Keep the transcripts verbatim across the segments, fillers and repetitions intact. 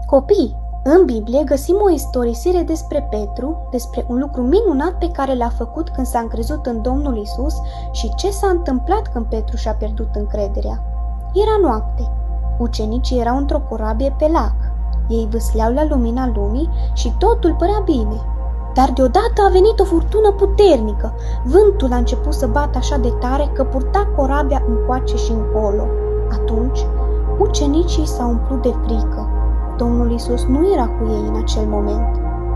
Copii, în Biblie găsim o istorisire despre Petru, despre un lucru minunat pe care l-a făcut când s-a încrezut în Domnul Isus și ce s-a întâmplat când Petru și-a pierdut încrederea. Era noapte. Ucenicii erau într-o corabie pe lac. Ei vâsleau la lumina lumii și totul părea bine. Dar deodată a venit o furtună puternică. Vântul a început să bată așa de tare că purta corabia încoace și încolo. Atunci, ucenicii s-au umplut de frică. Domnul Isus nu era cu ei în acel moment.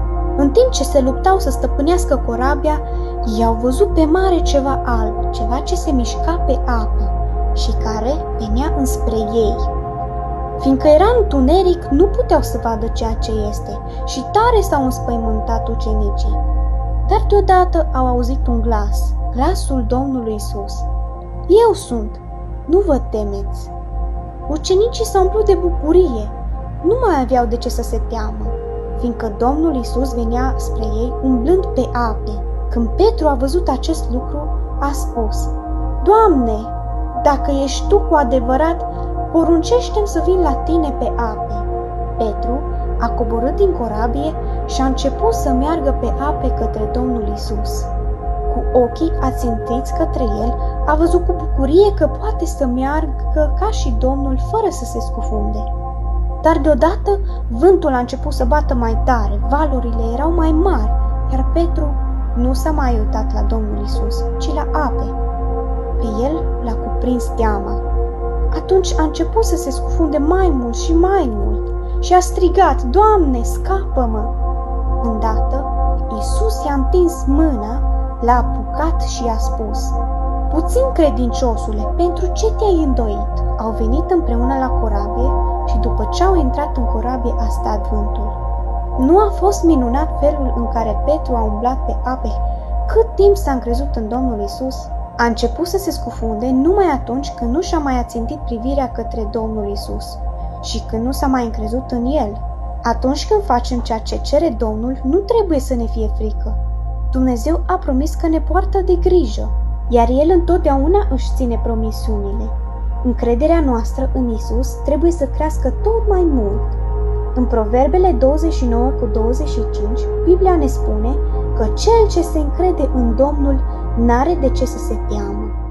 În timp ce se luptau să stăpânească corabia, ei au văzut pe mare ceva alb, ceva ce se mișca pe apă și care venea înspre ei. Fiindcă era întuneric, nu puteau să vadă ceea ce este și tare s-au înspăimântat ucenicii. Dar deodată au auzit un glas, glasul Domnului Isus. Eu sunt, nu vă temeți. Ucenicii s-au umplut de bucurie. Nu mai aveau de ce să se teamă, fiindcă Domnul Isus venea spre ei umblând pe ape. Când Petru a văzut acest lucru, a spus: Doamne, dacă ești Tu cu adevărat, poruncește-mi să vin la Tine pe ape. Petru a coborât din corabie și a început să meargă pe ape către Domnul Isus. Cu ochii ațintiți către el, a văzut cu bucurie că poate să meargă ca și Domnul fără să se scufunde. Dar deodată vântul a început să bată mai tare, valurile erau mai mari, iar Petru nu s-a mai uitat la Domnul Isus, ci la ape. Pe el l-a cuprins teama. Atunci a început să se scufunde mai mult și mai mult și a strigat: Doamne, scapă-mă! Îndată, Isus i-a întins mâna, l-a apucat și i-a spus: Puțin credinciosule, pentru ce te-ai îndoit? Au venit împreună la corabie și după ce au intrat în corabie a stat vântul. Nu a fost minunat felul în care Petru a umblat pe ape cât timp s-a încrezut în Domnul Isus? A început să se scufunde numai atunci când nu și-a mai ațintit privirea către Domnul Isus și când nu s-a mai încrezut în El. Atunci când facem ceea ce cere Domnul, nu trebuie să ne fie frică. Dumnezeu a promis că ne poartă de grijă, iar El întotdeauna își ține promisiunile. Încrederea noastră în Isus trebuie să crească tot mai mult. În Proverbele douăzeci și nouă cu douăzeci și cinci, Biblia ne spune că cel ce se încrede în Domnul n-are de ce să se teamă.